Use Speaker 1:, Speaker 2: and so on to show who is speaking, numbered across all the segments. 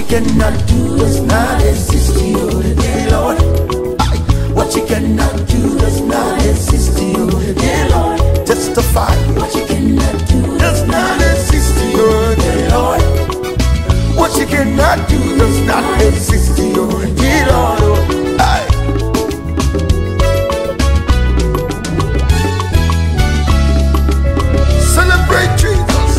Speaker 1: cannot do does not exist to you, dear Lord. What you cannot do does not exist to you, dear Lord. Testify. What you cannot do does not exist to you, dear Lord. What you cannot do does not exist to you, dear Lord. Celebrate Jesus.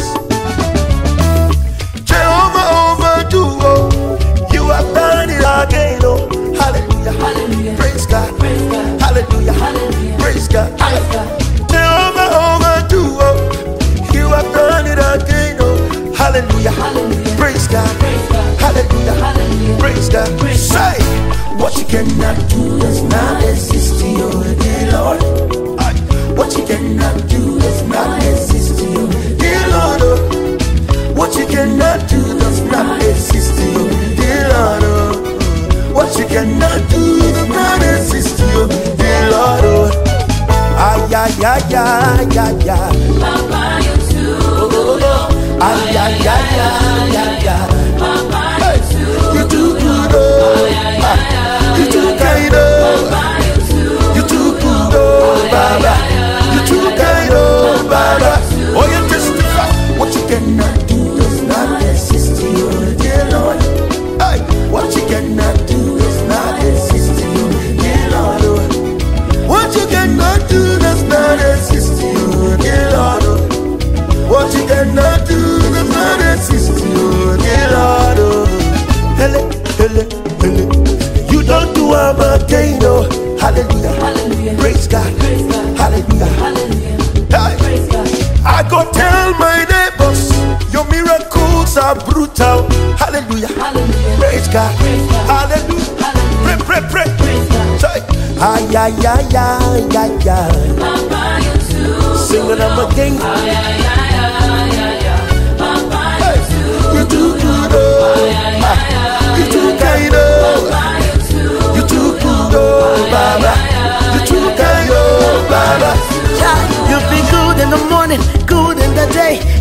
Speaker 1: Jehovah overdo, oh. You have done it again, oh. Hallelujah. Hallelujah. Praise God. Praise God. Hallelujah. Hallelujah. Praise God. Praise God. Jehovah overdo, oh. You have done it again, oh. Hallelujah. Hallelujah. Praise God. Praise God. Hallelujah. Hallelujah. Praise God. Praise God. Say, what you cannot do does not exist to you, dear Lord. What you cannot do does not exist to you, dear Lord. What you cannot do does not exist to you, dear Lord. What you cannot do does not exist to you, dear Lord. Ay, ay, ay, ay, ay, ay.
Speaker 2: Papa, you too good.
Speaker 1: Ay, ay, ay, ay, ay, ay.
Speaker 2: Papa,
Speaker 1: You too good, oh. You too kind, oh. You too good, oh, Baba. You too kind, oh, Baba. Oh, you testify. What you cannot do does not exist to you, dear Lord. Ay, what you cannot do does not exist to you, dear Lord. What you cannot do does not exist to you, dear Lord. What you cannot do does not exist to you, dear Lord. Hele, hele, hele. You don't do a again, oh. Hallelujah.
Speaker 2: Hallelujah.
Speaker 1: Praise God.
Speaker 2: Praise God.
Speaker 1: Hallelujah.
Speaker 2: Hallelujah.
Speaker 1: Hey.
Speaker 2: Praise God.
Speaker 1: I go tell my neighbors, your miracles are brutal. Hallelujah.
Speaker 2: Hallelujah.
Speaker 1: Praise God.
Speaker 2: Praise God.
Speaker 1: Hallelujah.
Speaker 2: Hallelujah.
Speaker 1: Pray, pray, pray.
Speaker 2: Praise God.
Speaker 1: Say, ay, ay, ay, ay, ay, ay.
Speaker 2: Papa, you too
Speaker 1: Sing it up again.
Speaker 2: Ay, ay, ay, ay, ay, ay. Papa,
Speaker 1: Hey. You too good, oh. You too kind, oh. You too good, oh, Baba. You too kind, oh, Baba.
Speaker 3: You've been good in the morning, good in the day.